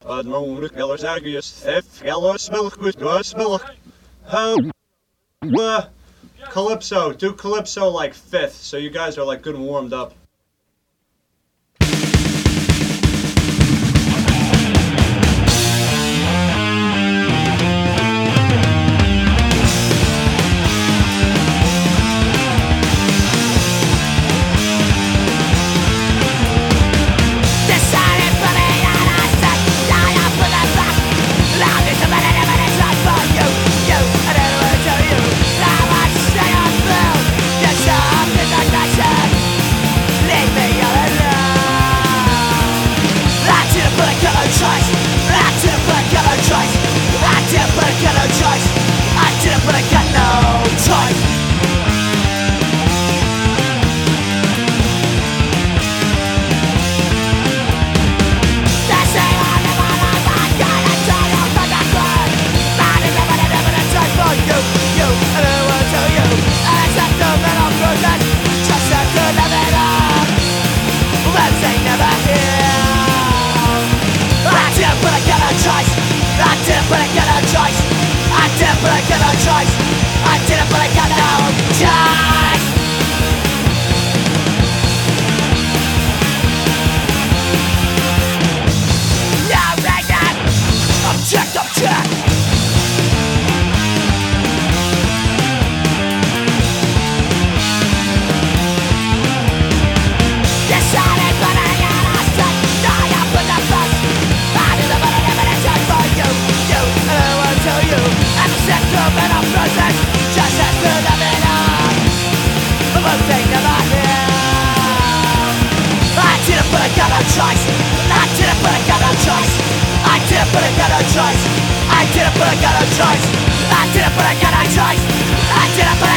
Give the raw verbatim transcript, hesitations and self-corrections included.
Nodig wel ergens theft, gallows milk with gross milk. How? Uh, Calypso, do Calypso like fifth, so you guys are like good and warmed up. I did it, but I got no choice. I did it, but I got no choice. I did it, but I